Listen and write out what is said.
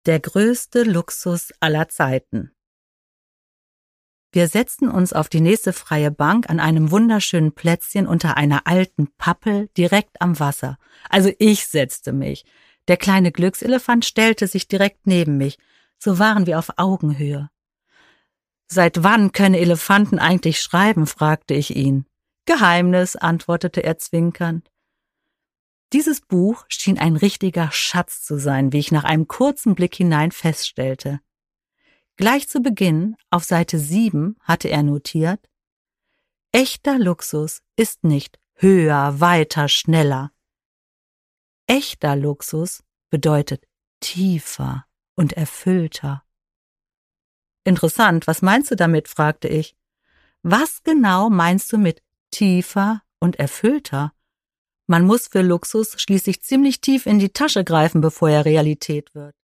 Der größte Luxus aller Zeiten. Wir setzten uns auf die nächste freie Bank an einem wunderschönen Plätzchen unter einer alten Pappel direkt am Wasser. Also ich setzte mich. Der kleine Glückselefant stellte sich direkt neben mich. So waren wir auf Augenhöhe. »Seit wann können Elefanten eigentlich schreiben?« fragte ich ihn. »Geheimnis«, antwortete er zwinkernd. Dieses Buch schien ein richtiger Schatz zu sein, wie ich nach einem kurzen Blick hinein feststellte. Gleich zu Beginn, auf Seite 7, hatte er notiert: »Echter Luxus ist nicht höher, weiter, schneller. Echter Luxus bedeutet tiefer und erfüllter.« »Interessant, was meinst du damit?« fragte ich. »Was genau meinst du mit tiefer und erfüllter? Man muss für Luxus schließlich ziemlich tief in die Tasche greifen, bevor er Realität wird.«